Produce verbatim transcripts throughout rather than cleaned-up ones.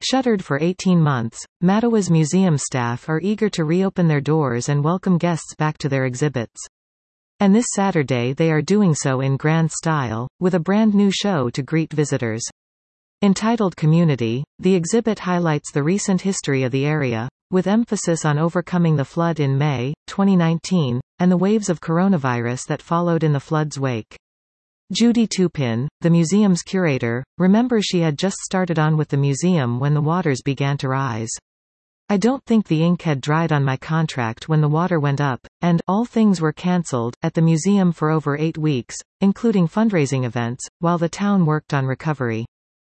Shuttered for eighteen months, Mattawa's museum staff are eager to reopen their doors and welcome guests back to their exhibits. And this Saturday they are doing so in grand style, with a brand new show to greet visitors. Entitled Community, the exhibit highlights the recent history of the area, with emphasis on overcoming the flood in May twenty nineteen, and the waves of coronavirus that followed in the flood's wake. Judy Tupin, the museum's curator, remembers she had just started on with the museum when the waters began to rise. I don't think the ink had dried on my contract when the water went up, and all things were cancelled at the museum for over eight weeks, including fundraising events, while the town worked on recovery.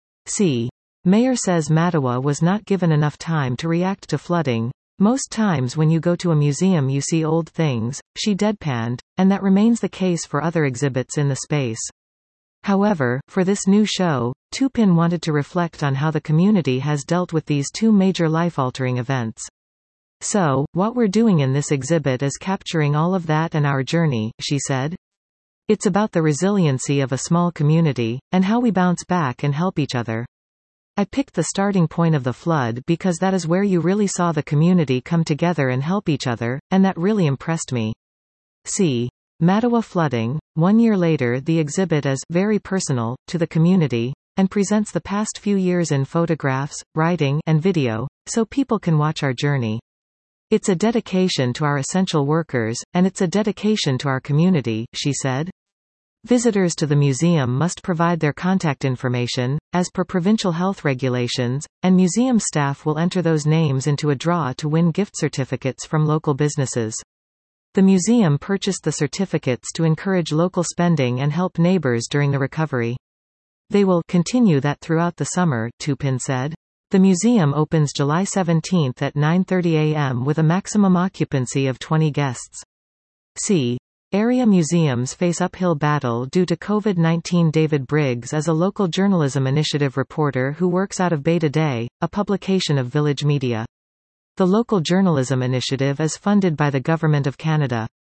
C. Mayor says Mattawa was not given enough time to react to flooding. Most times when you go to a museum you see old things, she deadpanned, and that remains the case for other exhibits in the space. However, for this new show, Tupin wanted to reflect on how the community has dealt with these two major life-altering events. So, what we're doing in this exhibit is capturing all of that and our journey, she said. It's about the resiliency of a small community, and how we bounce back and help each other. I picked the starting point of the flood because that is where you really saw the community come together and help each other, and that really impressed me. See. Mattawa flooding. One year later the exhibit is very personal to the community, and presents the past few years in photographs, writing, and video, so people can watch our journey. It's a dedication to our essential workers, and it's a dedication to our community, she said. Visitors to the museum must provide their contact information, as per provincial health regulations, and museum staff will enter those names into a draw to win gift certificates from local businesses. The museum purchased the certificates to encourage local spending and help neighbors during the recovery. They will continue that throughout the summer, Tupin said. The museum opens July seventeenth at nine thirty a m with a maximum occupancy of twenty guests. C. Area museums face uphill battle due to COVID nineteen. David Briggs is a local journalism initiative reporter who works out of Bay Today, a publication of Village Media. The local journalism initiative is funded by the Government of Canada.